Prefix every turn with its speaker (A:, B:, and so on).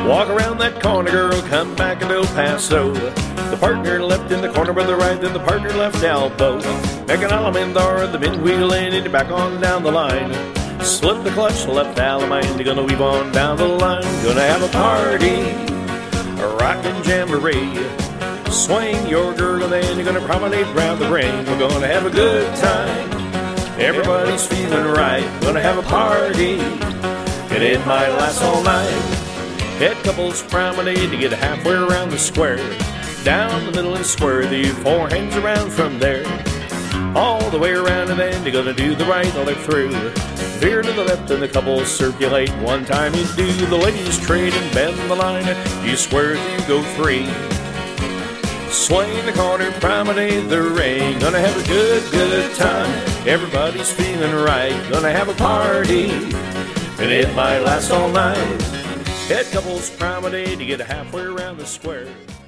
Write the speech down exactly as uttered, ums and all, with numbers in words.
A: Walk around that corner, girl, come back into El Paso. The partner left in the corner with the right, then the partner left elbow. Making Alamandar, the mid wheel in, and you're back on down the line. Slip the clutch, left Alamand, you're gonna weave on down the line. Gonna have a party, a rockin' jamboree. Swing your girl, and then you're gonna promenade round the ring. We're gonna have a good time, everybody's feeling right. Gonna have a party, and it might last all night. Head couples promenade to get halfway around the square. Down the middle and square, the four hangs around from there. All the way around, and then you're gonna do the right all the way through. Veer to the left and the couples circulate. One time you do, the ladies trade and bend the line. You square, you go three. Swing the corner, promenade the ring. Gonna have a good, good time, everybody's feeling right. Gonna have a party, and it might last all night. Head couples promenade to get halfway around the square.